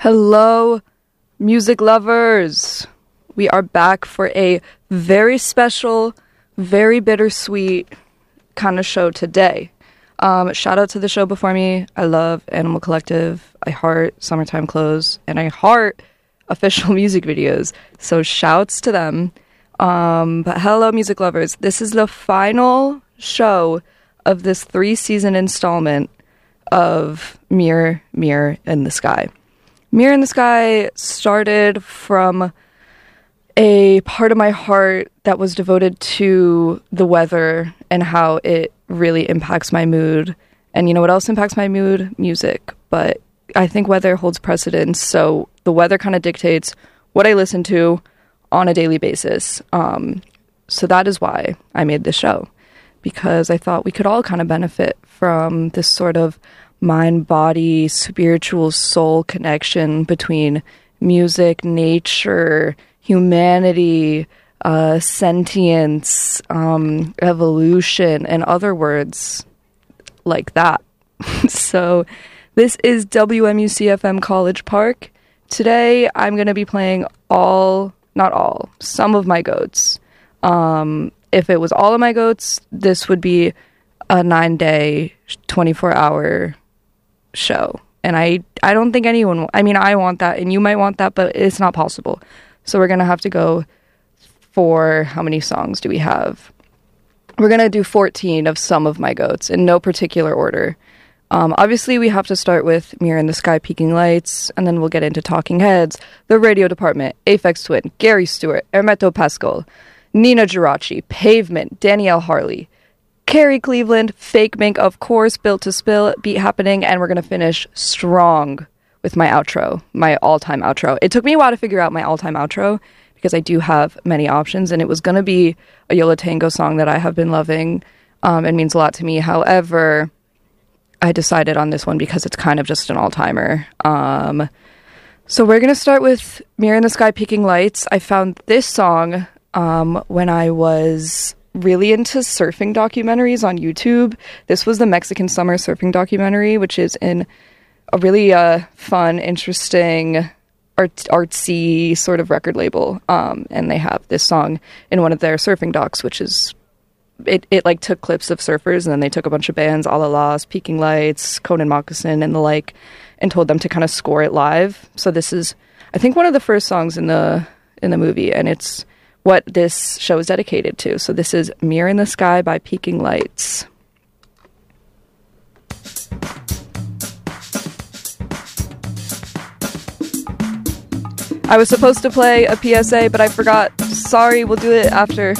Hello, music lovers. We are back for a very special, very bittersweet kind of show today. Shout out to the show before me. I love Animal Collective. I heart Summertime Clothes, and I heart official music videos. So shouts to them. But hello, music lovers. This is the final show of this 3-season installment of Mirror, Mirror in the Sky. Mirror in the Sky started from a part of my heart that was devoted to the weather and how it really impacts my mood. And you know what else impacts my mood? Music. But I think weather holds precedence, so the weather kind of dictates what I listen to on a daily basis. So that is why I made this show, because I thought we could all kind of benefit from this sort of mind-body, spiritual soul connection between music, nature, humanity, sentience, evolution, and other words like that. So this is WMUC-FM College Park. Today I'm going to be playing some of my GOATs. If it was all of my GOATs, this would be a 9-day, 24-hour show. And I don't think anyone... I want that, and you might want that, but it's not possible. So we're going to have to go for... How many songs do we have? We're going to do 14 of some of my GOATs in no particular order. Obviously, we have to start with Mirror in the Sky, Peaking Lights, and then we'll get into Talking Heads, The Radio Department, Aphex Twin, Gary Stewart, Hermeto Pascal, Nina Geraci, Pavement, Danielle Harley, Carrie Cleveland, Fake Mink, of course, Built to Spill, Beat Happening, and we're going to finish strong with my outro, my all-time outro. It took me a while to figure out my all-time outro, because I do have many options, and it was going to be a Yo La Tengo song that I have been loving. It means a lot to me. However, I decided on this one because it's kind of just an all-timer. So we're going to start with Mirror in the Sky, Peaking Lights. I found this song when I was really into surfing documentaries on YouTube. This was the Mexican Summer Surfing documentary, which is in a really fun, interesting, artsy sort of record label. And they have this song in one of their surfing docs, which is... It like took clips of surfers, and then they took a bunch of bands, Alla Las, Peaking Lights, Conan Moccasin, and the like, and told them to kind of score it live. So this is, I think, one of the first songs in the movie, and it's what this show is dedicated to. So this is Mirror in the Sky by Peaking Lights. I was supposed to play a PSA, but I forgot. Sorry, we'll do it after.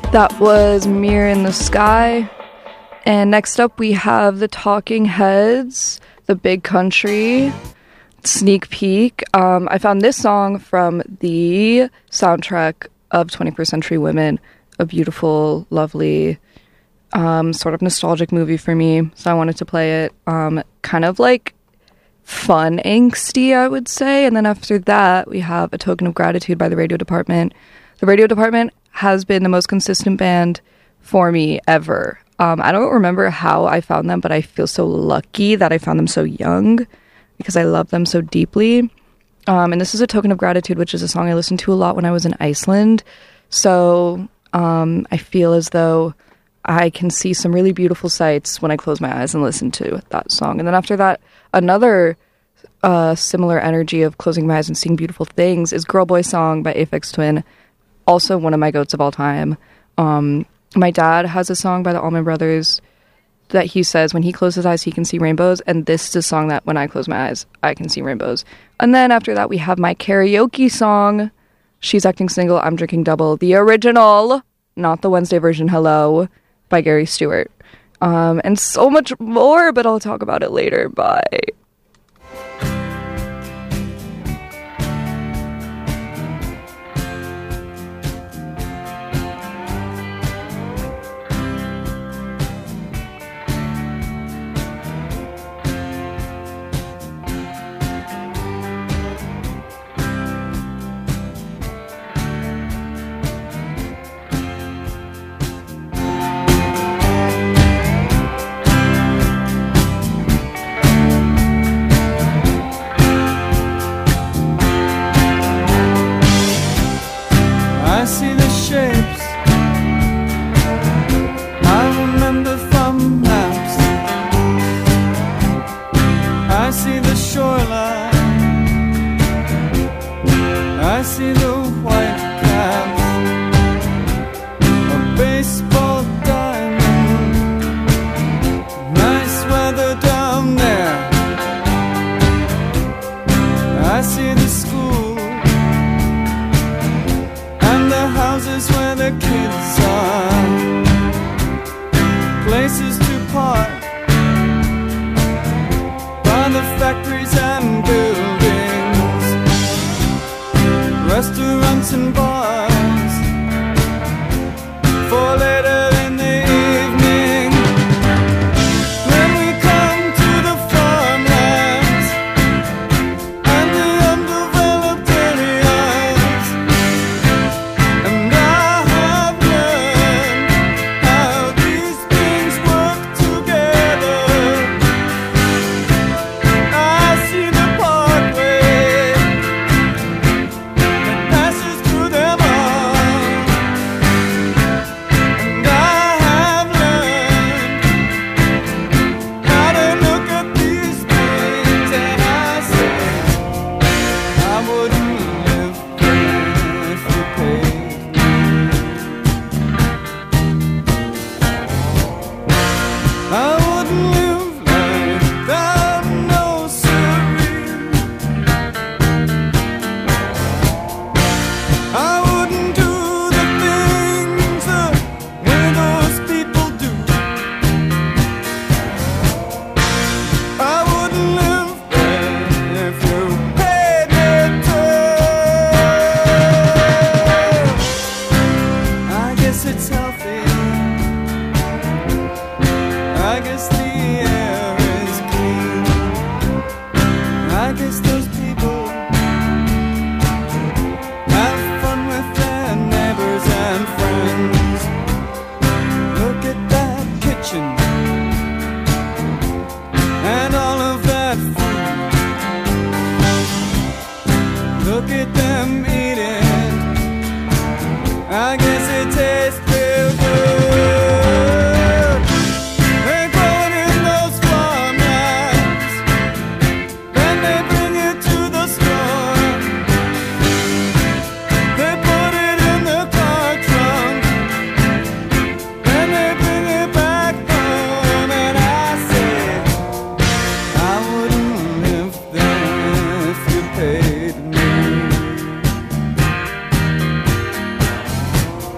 That was Mirror in the Sky. And next up we have the Talking Heads, The Big Country, Sneak Peek. I found this song from the soundtrack of 21st Century Women, a beautiful, lovely, sort of nostalgic movie for me. So I wanted to play it. Kind of like fun, angsty, I would say. And then after that, we have A Token of Gratitude by the Radio Department. The Radio Department has been the most consistent band for me ever. I don't remember how I found them, but I feel so lucky that I found them so young because I love them so deeply. And this is A Token of Gratitude, which is a song I listened to a lot when I was in Iceland. So I feel as though I can see some really beautiful sights when I close my eyes and listen to that song. And then after that, another similar energy of closing my eyes and seeing beautiful things is Girl Boy Song by Aphex Twin. Also one of my goats of all time. My dad has a song by the Allman Brothers that he says when he closes his eyes, he can see rainbows. And this is a song that when I close my eyes, I can see rainbows. And then after that, we have my karaoke song, She's Acting Single, I'm Drinking Double, the original, not the Wednesday version, Hello, by Gary Stewart. And so much more, but I'll talk about it later. Bye. I see the shapes I remember from maps. I see the shoreline. I see the white caps, a baseball diamond. Nice weather down there. I see the school and the houses where the kids are, places to park by the factories and buildings, restaurants and bars for later in the evening. When we come to the farmlands and the undeveloped areas, and I have learned how these things work together. I see the parkway that passes through them all, and I have learned how to look at these things, and I say I wouldn't live there if you paid me. I wouldn't live life without no serene. I wouldn't do the things the way those people do. I wouldn't live there if you paid me to. I guess it's healthy. I guess the air is clean. I guess those people have fun with their neighbors and friends. Look at that kitchen and all of that food. Look at them eating. I guess it tastes real good. They grow it in those farmlands, then they bring it to the store. They put it in the car trunk, then they bring it back home. And I say I wouldn't live there if you paid me.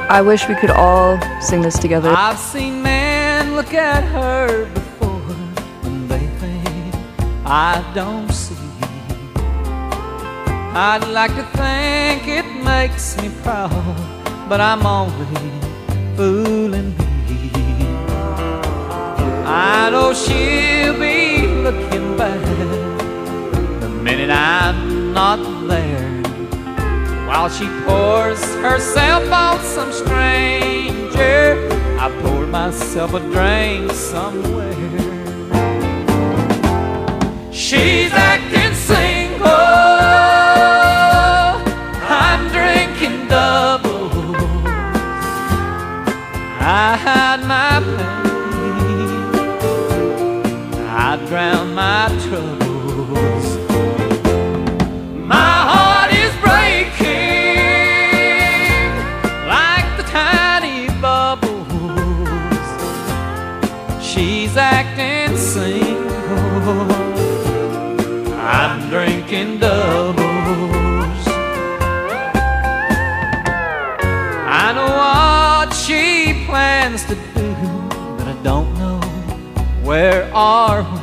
I wish we could all sing this together. I've seen men look at her before and they think I don't see. I'd like to think it makes me proud, but I'm only fooling me. I know she'll be looking back the minute I'm not there, while she pours herself on some stranger. I poured myself a drink somewhere. She's acting single, I'm drinking doubles. I hide my pain, I drown my troubles. My heart is breaking like the tiny bubbles. She's acting single, I'm drinking doubles. I know what she plans to do, but I don't know where or when.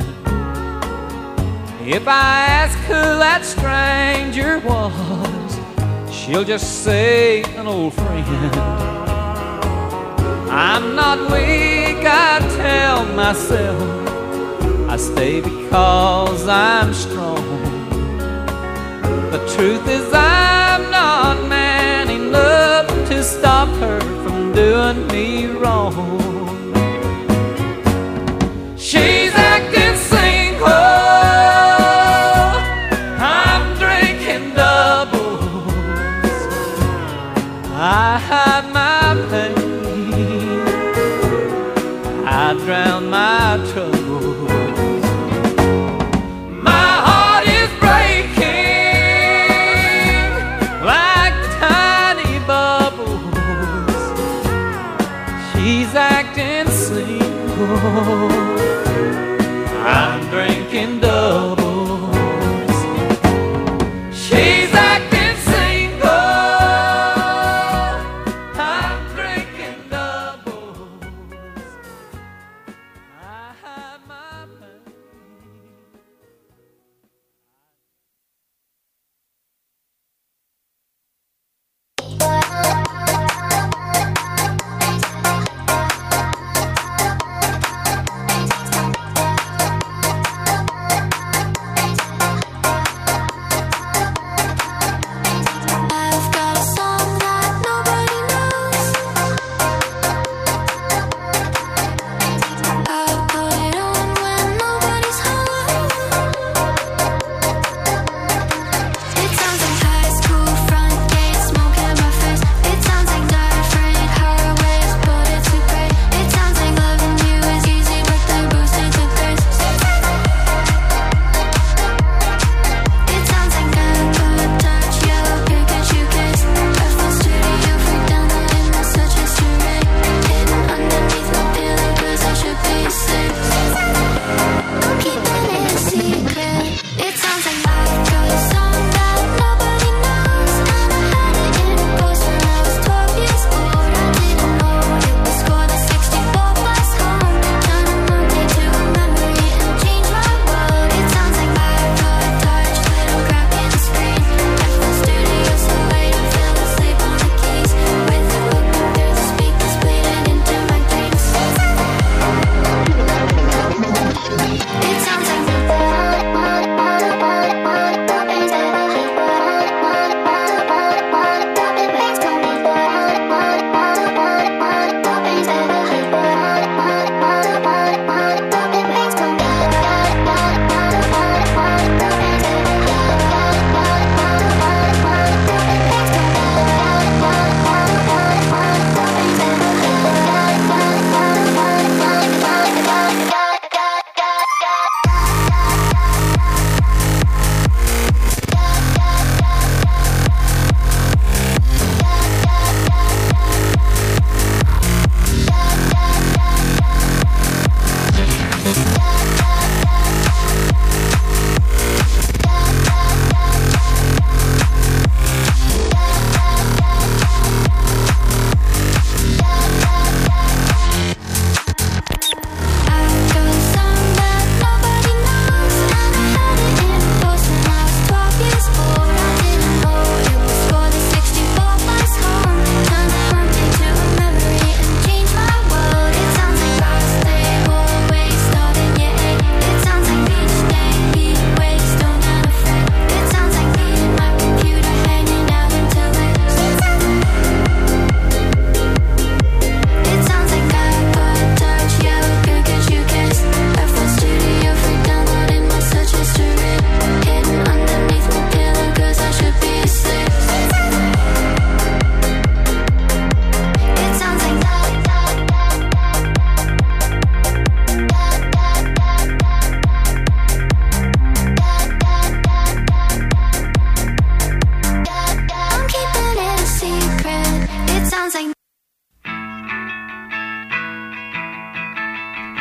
If I ask who that stranger was, she'll just say an old friend. I'm not weak, I tell myself. I stay because I'm strong. The truth is I'm not man enough to stop her from doing me wrong. She's acting single, I'm drinking doubles. I hide my pain, I drown my troubles. My heart is breaking like tiny bubbles. She's acting single, I'm drinking doubles. She's acting single, I'm drinking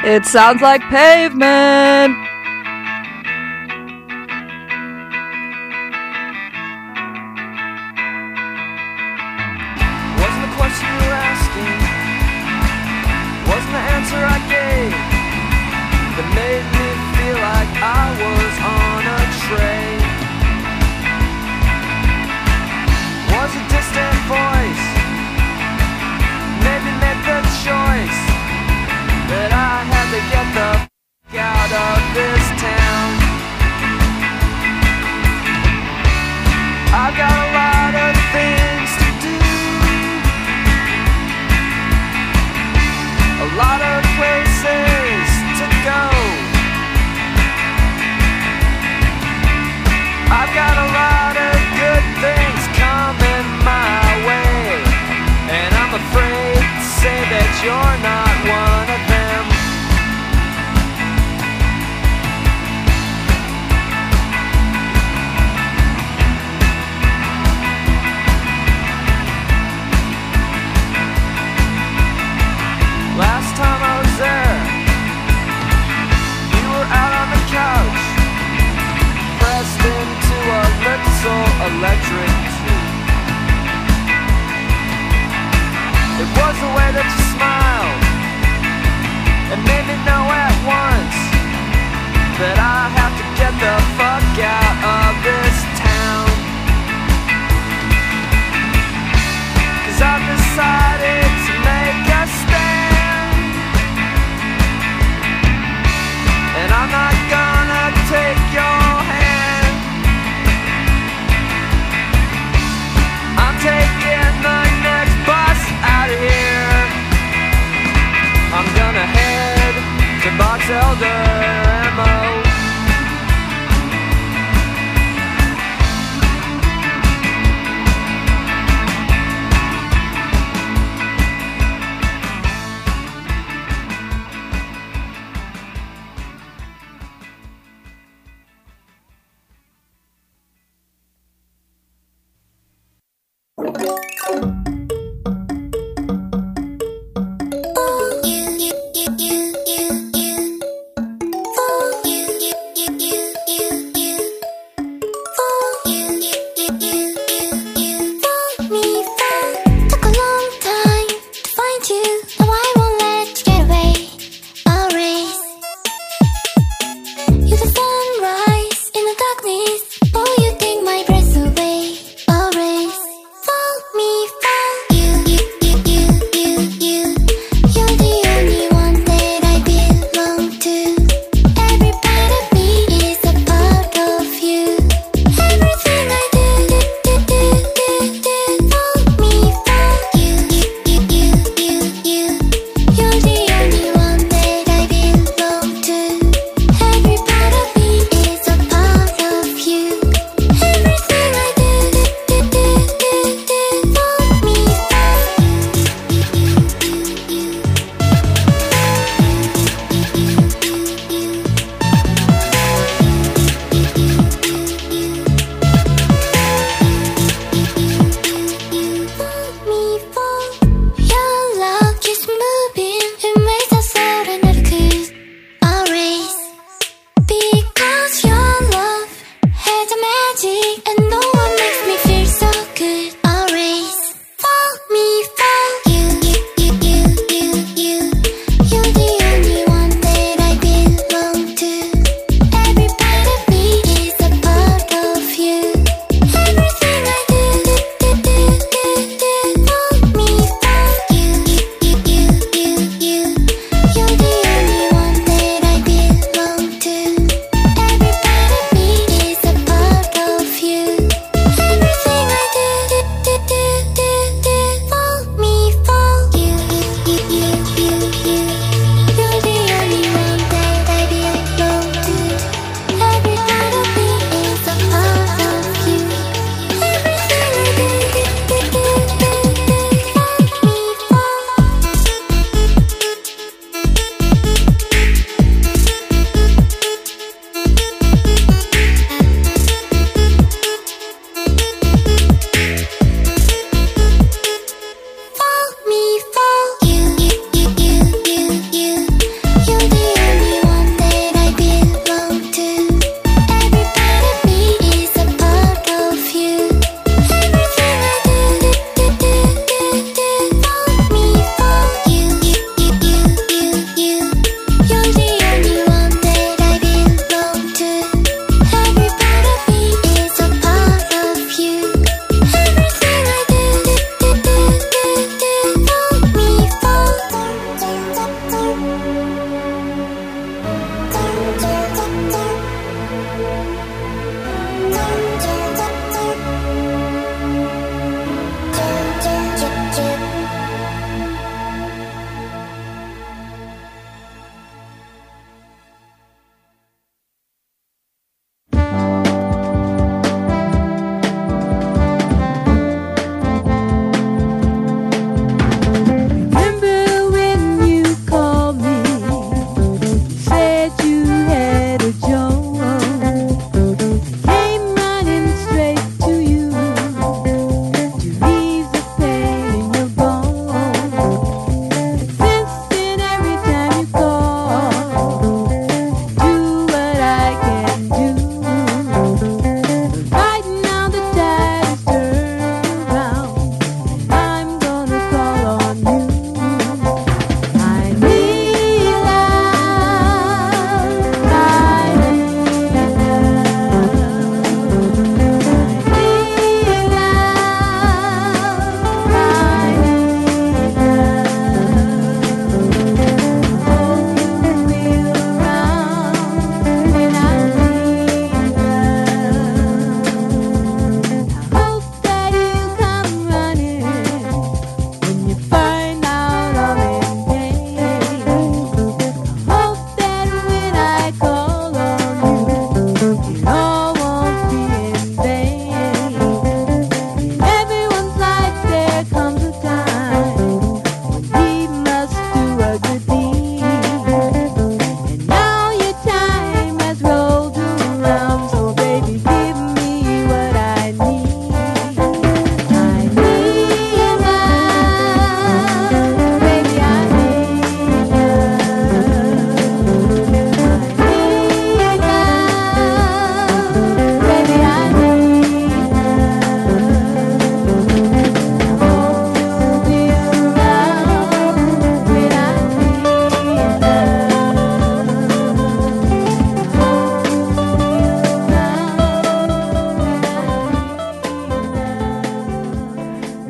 It sounds like Pavement. Wasn't the question you were asking, wasn't the answer I gave, that made me feel like I was on a train. Was a distant voice made me make the choice that I had to get the f*** out of this town. I've got a lot of things to do, a lot of places to go. I've got a lot of good things coming my way, and I'm afraid to say that you're not one of them. Last time I was there, you were out on the couch, pressed into a little electric tube. It was the way that you smiled, it made me know at once that I have to get the fuck out of this town. 'Cause I've decided to make a stand, and I'm not gonna take your hand. I'm taking the next bus out of here. I'm gonna head to Box Elder Ammo.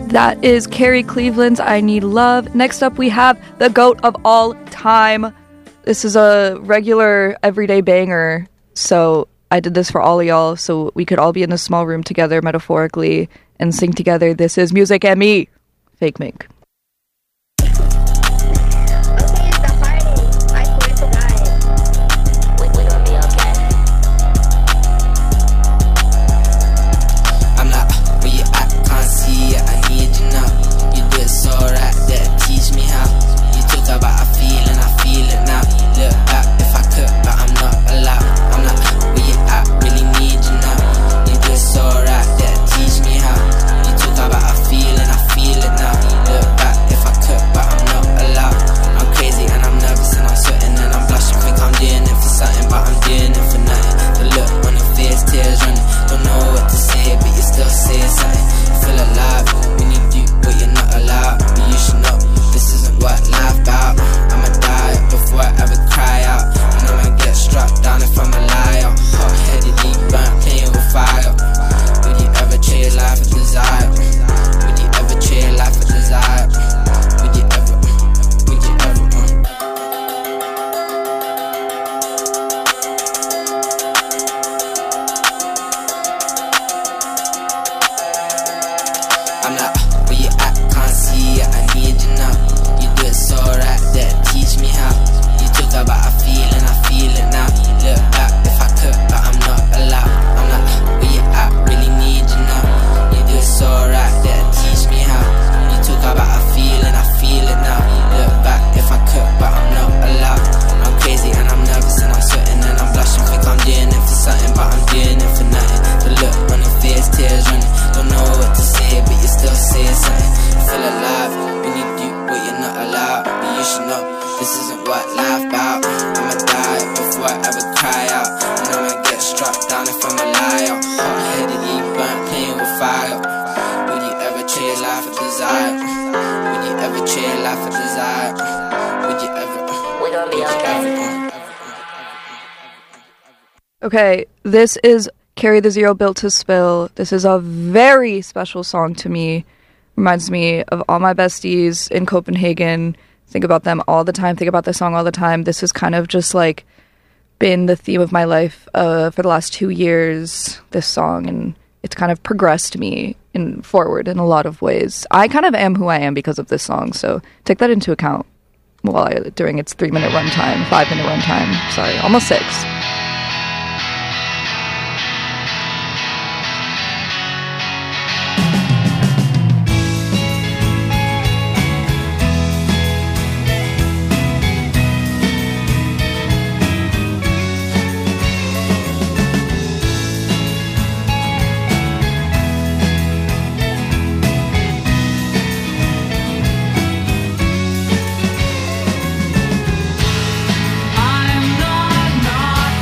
That is Carrie Cleveland's I Need Love. Next up, we have the GOAT of all time. This is a regular, everyday banger. So I did this for all of y'all so we could all be in a small room together, metaphorically, and sing together. This is Music and Me, Fake Mink. Okay, this is Carry the Zero Built to Spill. This is a very special song to me. Reminds me of all my besties in Copenhagen. Think about them all the time. Think about this song all the time. This has kind of just like been the theme of my life for the last 2 years, this song, and it's kind of progressed me forward in a lot of ways. I kind of am who I am because of this song, so take that into account during its 5-minute runtime. Sorry, almost 6. I'm not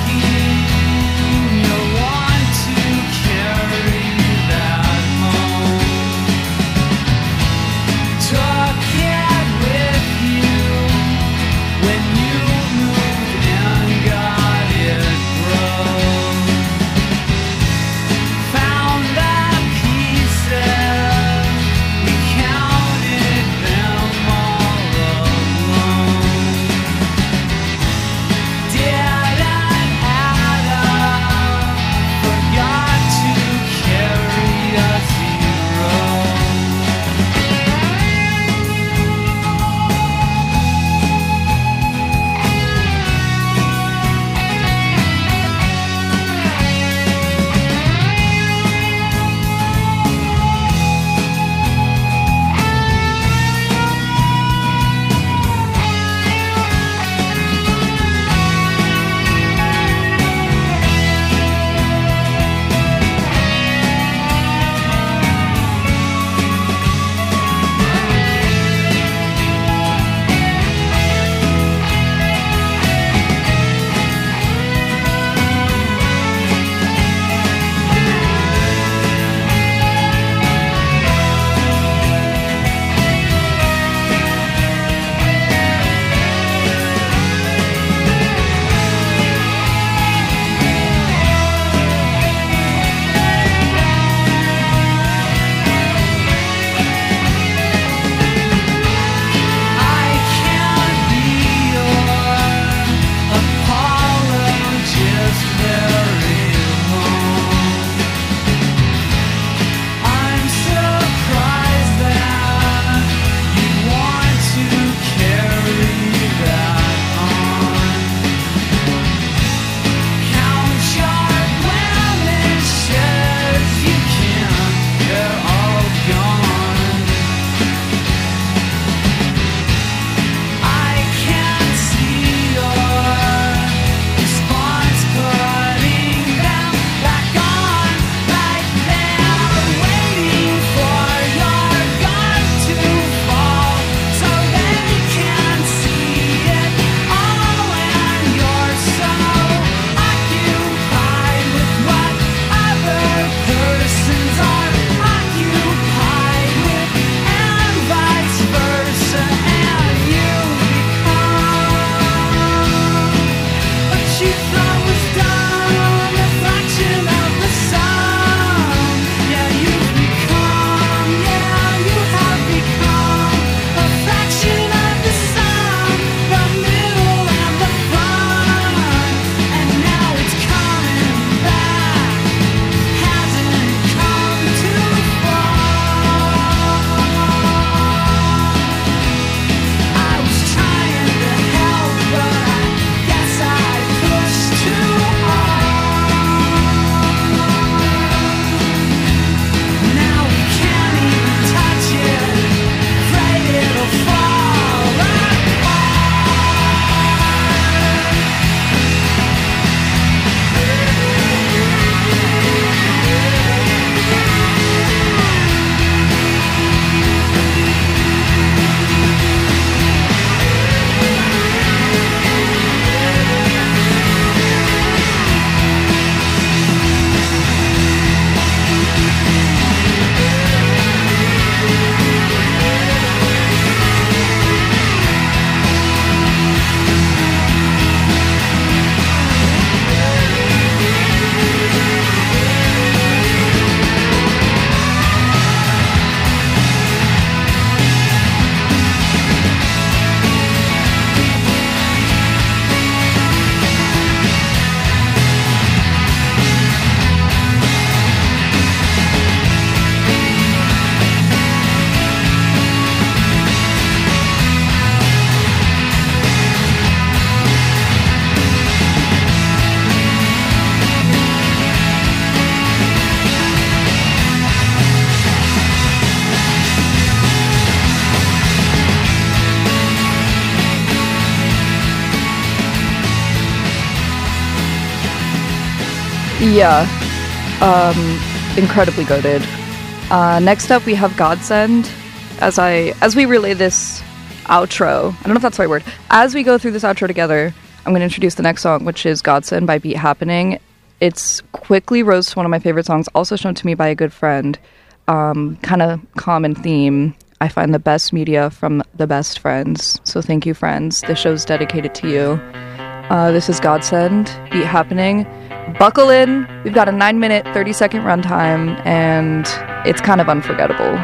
Yeah. Incredibly goated. Next up, we have Godsend. As we relay this outro, I don't know if that's the right word. As we go through this outro together, I'm going to introduce the next song, which is Godsend by Beat Happening. It's quickly rose to one of my favorite songs, also shown to me by a good friend. Kind of common theme. I find the best media from the best friends. So thank you, friends. This show's dedicated to you. This is Godsend, Beat Happening. Buckle in. We've got a 9-minute, 30-second runtime, and it's kind of unforgettable.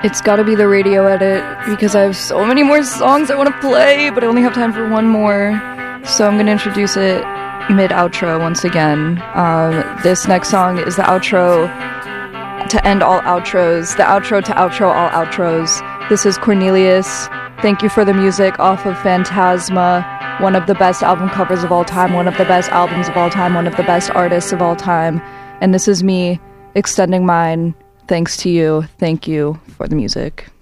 It's gotta be the radio edit, because I have so many more songs I want to play, but I only have time for one more. So I'm gonna introduce it mid-outro once again. This next song is the outro to end all outros, the outro to outro all outros. This is Cornelius. Thank you for the music off of Phantasma, one of the best album covers of all time, one of the best albums of all time, one of the best artists of all time. And this is me extending mine thanks to you. Thank you for the music.